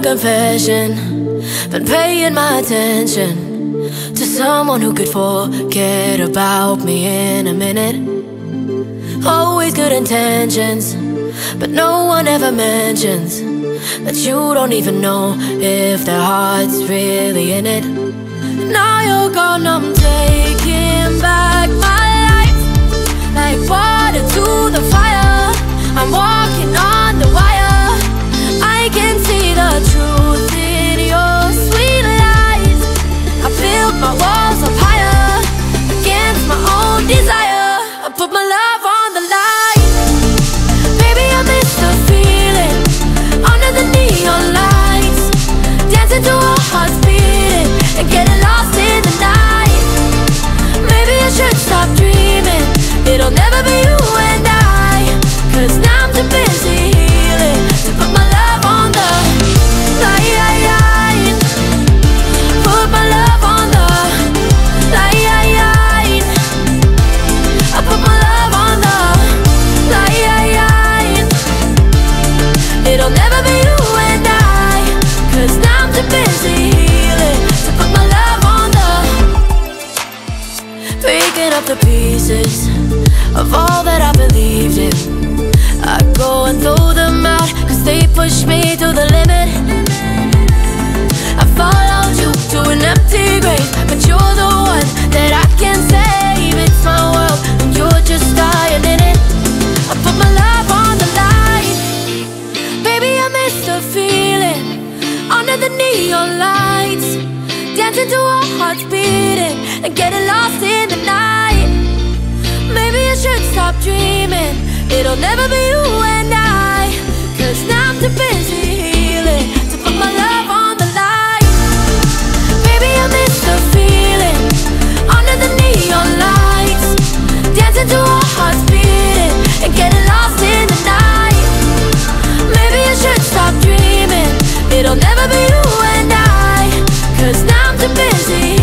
confession. Been paying my attention to someone who could forget about me in a minute. Always good intentions, but no one ever mentions that you don't even know if their heart's really in it. Now you're gone, I'm taking back my life, like water to the fire. I'm walking on the wire. I can see the truth in your sweet lies. I built my walls up higher against my own desire. I put my love on the line. Baby, I miss the feeling under the neon lights, dancing to our hearts beating and getting lost in the night. Maybe I should stop dreaming. It'll never be you and I, 'cause now I'm too busy healing to put my love on the line. Put my love on the line. I put my love on the line. It'll never be you and I, 'cause now I'm too busy healing to put my love on the. Breaking up the pieces of all that I believed in. I go and throw them out, 'cause they push me to the limit. I followed you to an empty grave, but you're the one that I can save. It's my world and you're just dying in it. I put my love on the line. Baby, I miss the feeling under the neon lights, dancing to our hearts beating and getting lost in the night. Maybe I should stop dreaming. It'll never be you and I, 'cause now I'm too busy healing to put my love on the line. Baby, I miss the feeling under the neon lights, dancing to our hearts beating and getting lost in the night. Maybe I should stop dreaming. It'll never be you and I, 'cause now I'm too busy